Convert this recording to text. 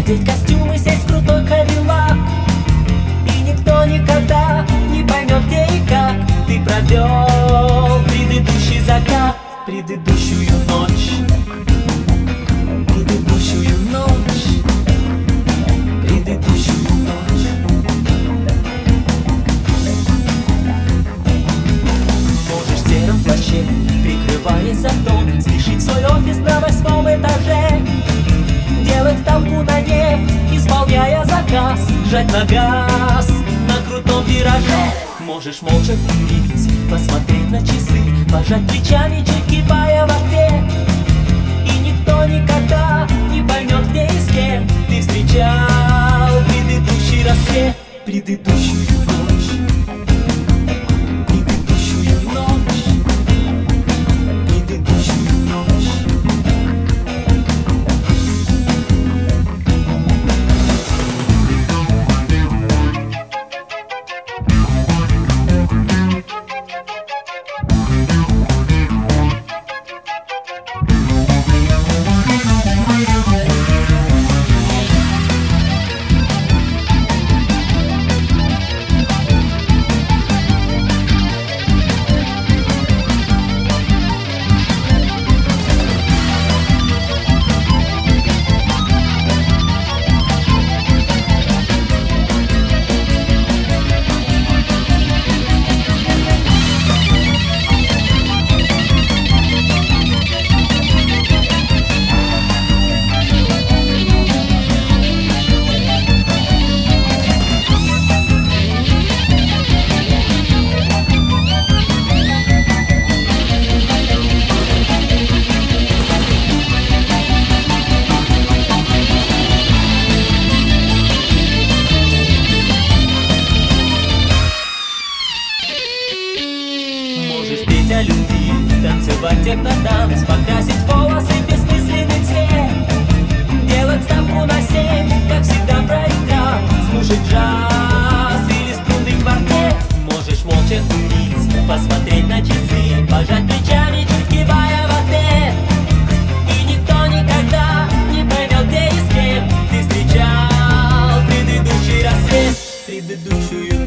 надеть костюм и сесть в крутой Кадиллак. И никто никогда не поймет, где и как ты провел предыдущий закат, предыдущую ночь, предыдущую ночь, предыдущую ночь. Можешь в сером плаще, прикрываясь зонтом, спешить в свой офис на 8-м этаже, делать ставку на нефть, исполняя заказ, жать на газ на крутом вираже. Можешь молча курить, посмотреть на часы, пожать плечами, чуть кивая в ответ. И никто никогда не поймет, где и с кем ты встречал предыдущий рассвет, предыдущую ночь, предыдущую ночь, предыдущую ночь. Можешь петь о любви, танцевать техно-данс, покрасить волосы в бессмысленный цвет, делать ставку на 7, как всегда проиграл, слушать джаз или струнный квартет. Можешь молча курить, посмотреть на часы, пожать плечами, чуть кивая в ответ. И никто никогда не поймет, где и с кем ты встречал предыдущий рассвет, предыдущую